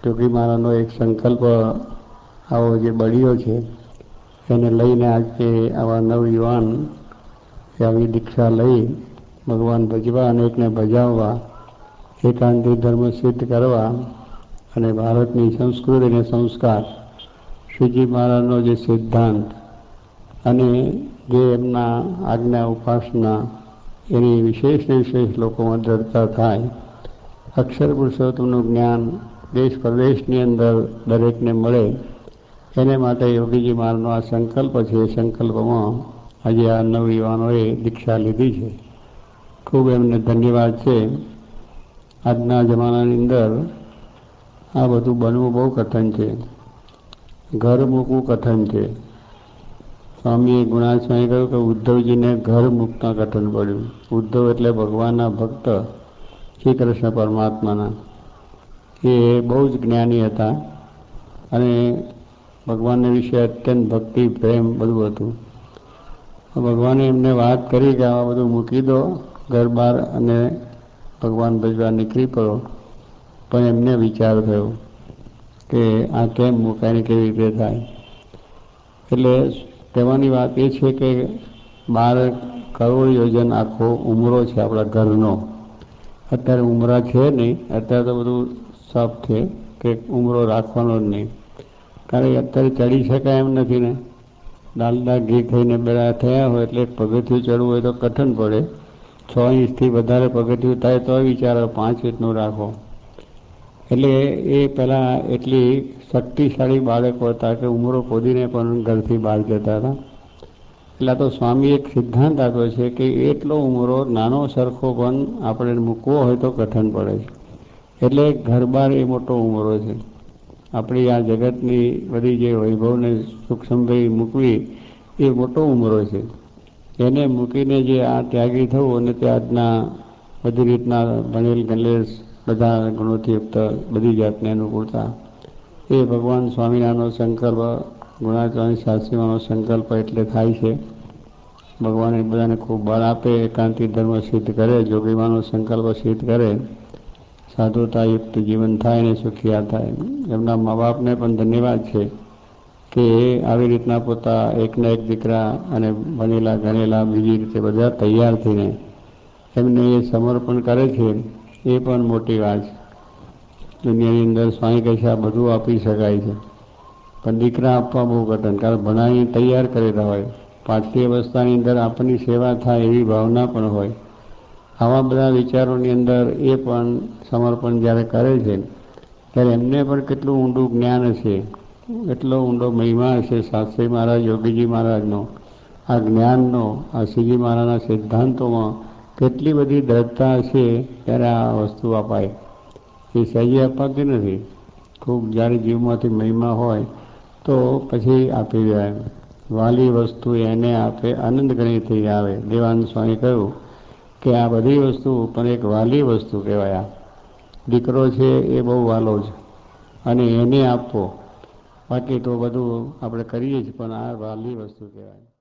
જોગી મહારાજનો એક સંકલ્પ આવો જે બળ્યો છે એને લઈને આજે આવા નવયુવાન આવી દીક્ષા લઈ ભગવાન ભજવા અને એકને ભજાવવા, એકાંતિક ધર્મ સિદ્ધ કરવા અને ભારતની સંસ્કૃતિ અને સંસ્કાર, શ્રીજી મહારાજનો જે સિદ્ધાંત અને જે એમના આજ્ઞા ઉપાસના એની વિશેષ લોકોમાં દ્રઢતા થાય, અક્ષર પુરુષોત્તમનું જ્ઞાન દેશ પ્રદેશની અંદર દરેકને મળે, એને માટે યોગીજી મહારાજનો આ સંકલ્પ છે. એ સંકલ્પમાં આજે આ નવયુવાનોએ દીક્ષા લીધી છે. ખૂબ એમને ધન્યવાદ છે. આજના જમાનાની અંદર આ બધું બનવું બહુ કઠણ છે, ઘર મૂકવું કઠણ છે. સ્વામીએ ગુણાસ્વામી કહ્યું કે ઉદ્ધવજીને ઘર મૂકતા કઠણ પડ્યું. ઉદ્ધવ એટલે ભગવાનના ભક્ત, શ્રી કૃષ્ણ પરમાત્માના. એ બહુ જ જ્ઞાની હતા અને ભગવાનને વિશે અત્યંત ભક્તિ પ્રેમ બધું હતું. ભગવાને એમને વાત કરી કે આવા બધું મૂકી દો ઘર બહાર અને ભગવાન ભજવા નીકળી પડો. પણ એમને વિચાર થયો કે આ કેમ મુકાય ને કેવી રીતે થાય. એટલે કહેવાની વાત એ છે કે 12 કરોડ યોજન આખો ઉમરો છે આપણા ઘરનો. અત્યારે ઉમરા છે નહીં, અત્યારે તો બધું સાફ છે કે ઉમરો રાખવાનો જ નહીં. કારણ કે અત્યારે ચડી શકાય એમ નથી ને. દાલદા ઘી ખાઈને બેડા થયા હોય એટલે પગથિયું ચડવું હોય તો કઠણ પડે. 6 ઇંચથી વધારે પગથિયું થાય તો વિચારો 5 ઇંચનું રાખો. એટલે એ પહેલાં એટલી શક્તિશાળી બાળકો હતા કે ઉમરો ખોદીને પણ ઘરથી બહાર જતા હતા. એટલે તો સ્વામી એક સિદ્ધાંત આપ્યો છે કે એટલો ઉમરો નાનો સરખો પણ આપણે મૂકવો હોય તો કઠણ પડે છે. એટલે ઘર બહાર એ મોટો ઉમરો છે. આપણી આ જગતની બધી જે વૈભવને સૂક્ષ્મભાઈ મૂકવી એ મોટો ઉમરો છે. એને મૂકીને જે આ ત્યાગી થવું અને તે આજના બધી રીતના ભણેલ ગણેલ બધા ગુણોથી યુક્ત બધી જાતને અનુકૂળતા, એ ભગવાન સ્વામિનારાયણનો સંકલ્પ, ગુણાચરણ શાસ્ત્રીનો સંકલ્પ એટલે થાય છે. ભગવાન એ બધાને ખૂબ બળ આપે, એકાંતિક ધર્મ સિદ્ધ કરે, જોગીમાનો સંકલ્પ સિદ્ધ કરે, સાધુતાયુક્ત જીવન થાય ને સુખિયા થાય. એમના મા બાપને પણ ધન્યવાદ છે કે આવી રીતના પોતા એકના એક દીકરા અને ભણેલા ગણેલા બીજી રીતે બધા તૈયાર થઈને એમને એ સમર્પણ કરે છે. એ પણ મોટી વાત છે. દુનિયાની અંદર સ્વામી કહે છે આ બધું આપી શકાય છે, પણ દીકરા આપવા બહુ કઠણ. કારણ ભણાવીને તૈયાર કરેલા હોય, પાછલી અવસ્થાની અંદર આપણી સેવા થાય એવી ભાવના પણ હોય. આવા બધા વિચારોની અંદર એ પણ સમર્પણ જ્યારે કરે છે ત્યારે એમને પણ કેટલું ઊંડું જ્ઞાન હશે, એટલો ઊંડો મહિમા હશે શાસ્ત્રી મહારાજ યોગીજી મહારાજનો, આ જ્ઞાનનો, આ શ્રીજી મહારાજના સિદ્ધાંતોમાં કેટલી બધી દ્રઢતા હશે ત્યારે આ વસ્તુ અપાય. એ સહેજે અપાતી નથી. ખૂબ જ્યારે જીવમાંથી મહિમા હોય તો પછી આપી દેવાય. વાલી વસ્તુ એને આપે આનંદ ગણી થઈ આવે. દેવાનંદ સ્વામી કહ્યું કે આ બધી વસ્તુ પણ એક વાલી વસ્તુ કહેવાય. દીકરો છે એ બહુ વાલો છે અને એને આપવો. બાકી તો બધું આપણે કરીએ જ, પણ આ વાલી વસ્તુ કહેવાય.